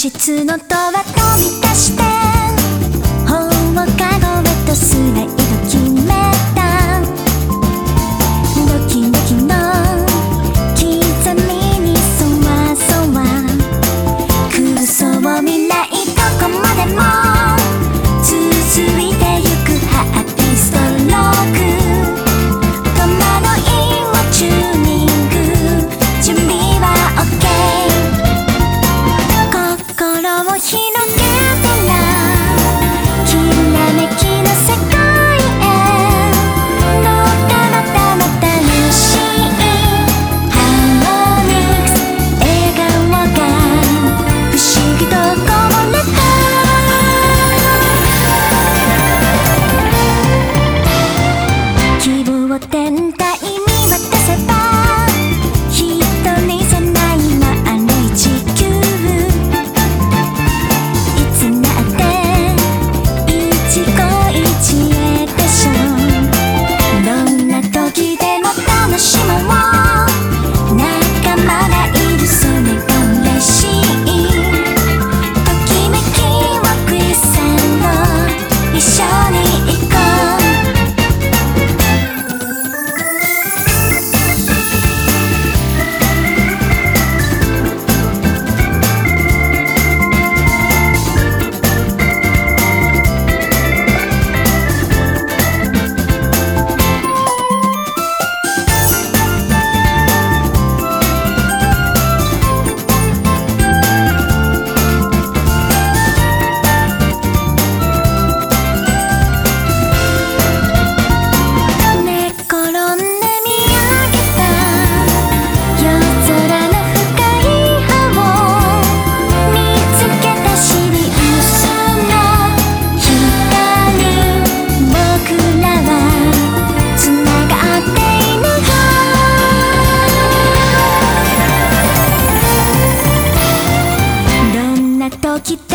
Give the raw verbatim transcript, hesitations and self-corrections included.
室のドア飛び出して放課後へとスライド決めた。ドキドキの刻みにそわそわ空想未来どこまでも続いてゆくハッピーストローク。戸惑いもチューニング準備は OK。 心を広げたらきらめきの世界へどうかまたまた楽しいハーモニクス笑顔が不思議とこぼれた。希望を天体に渡せば一人じゃない丸い地球。いつだって一期一会でしょ。どんな時でも楽しもう仲間がいるそれが嬉しい。ときめきをクリスさんの一緒に行こう。寝転んで見上げた夜空の深い葉を見つけたシリウスの光。僕らはつながっているよ。どんな時